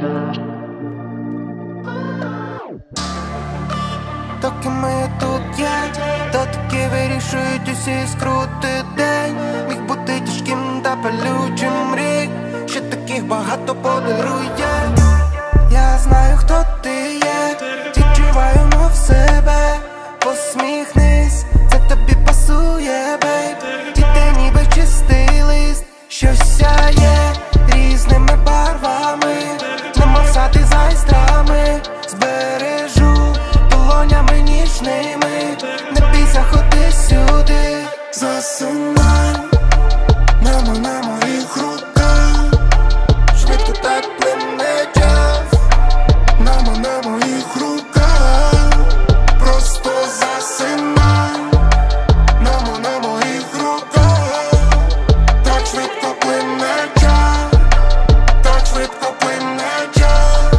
Доки ми тут є, дотики вирішують усі скрути день. Міг бути тяжким та палючим рік, ще таких багато подарує. Я знаю, хто ти є, відчуваю, мов себе. Посміхнись, це тобі пасує, бейб. Діти ніби чистий лист, що сяє різними барвами, немов сад із айстрами. Збережу долонями ніжними, не бійся, ходи сюди. Засинай на моїх руках, швидко так плине час. На моїх руках, просто засинай. На моїх руках, так швидко плине час, так швидко плине час.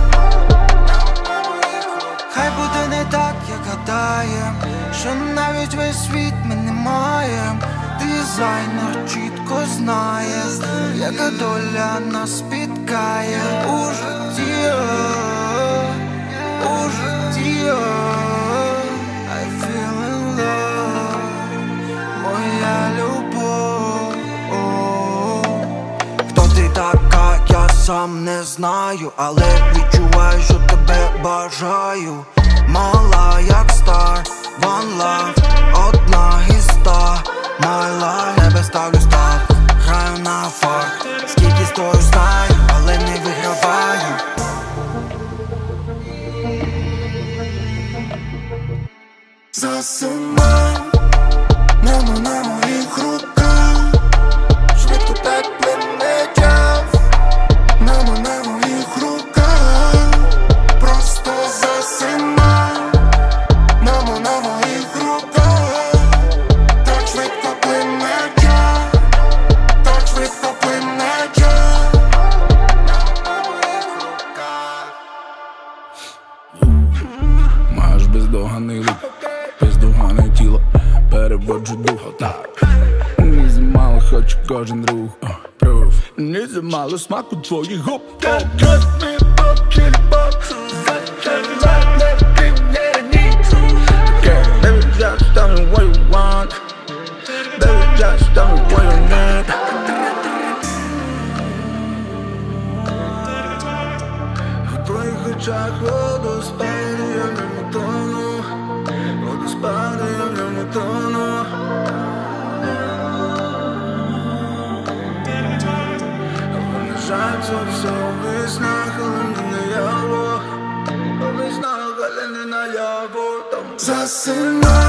Хай буде не так, як гадаєм, що навіть весь світ ми не маєм. Дизайнер чітко знає, яка доля нас спіткає у житті, у житті. I feel in love, моя любов. Хто ти така, я сам не знаю, але відчуваю, що тебе бажаю. Мала як стар, one love, одна із 100. My life, тебе ставлю став, граю на фарт. Скільки стою знаю, але не виграваю. Засинай на моїх руках, швидко так плине час. На моїх руках, просто засинай. На моїх руках, так швидко плине час, так швидко плине час. На моїх руках. Маєш бездоганний лук, бездоганне тіло, переводжу дух, так. Не замало хоче кожен рух, не замало смаку твоїх губ. Give me both, kill both, baby, just tell me what you want. Baby, just tell me what you need. В твоїх очах водоспади, я в ньому тону. Водоспади, я в ньому тону. Винижається все у віснах, але не наяву. У віснах, але не наяву. Засинай